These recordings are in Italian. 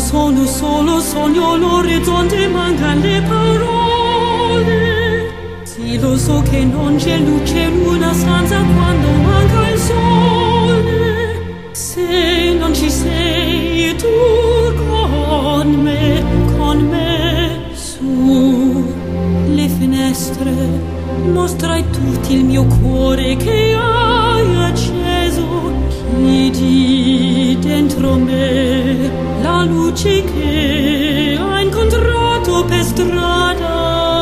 solo, solo sogno l'orizzonte, mancano le parole. Sì, lo so che non c'è luce in una stanza quando manca il sole. Se non ci sei tu con me, su le finestre mostrai tutto il mio cuore che hai acceso. Chiudi dentro me la luce che hai incontrato per strada.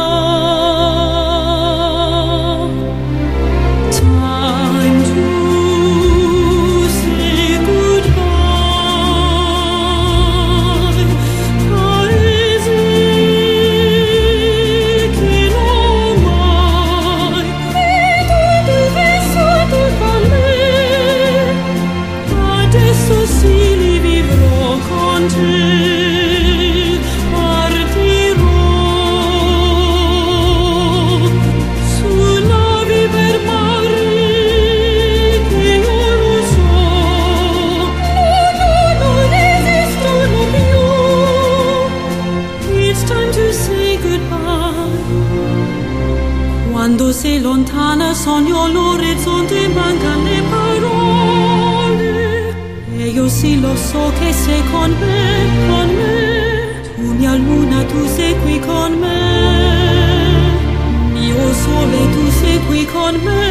Time to say goodbye. Paese che non mai vedo dove sei tu con me. Adesso sì li vivrò con te. Partirò su navi per mare che io lo so. No, non esistono più. It's time to say goodbye. Quando sei lontana sogno l'orizzonte, mancano le parole. E io sì lo so che sei con me, con me. Tu mia luna, tu sei qui con me. Mio sole, tu sei qui con me.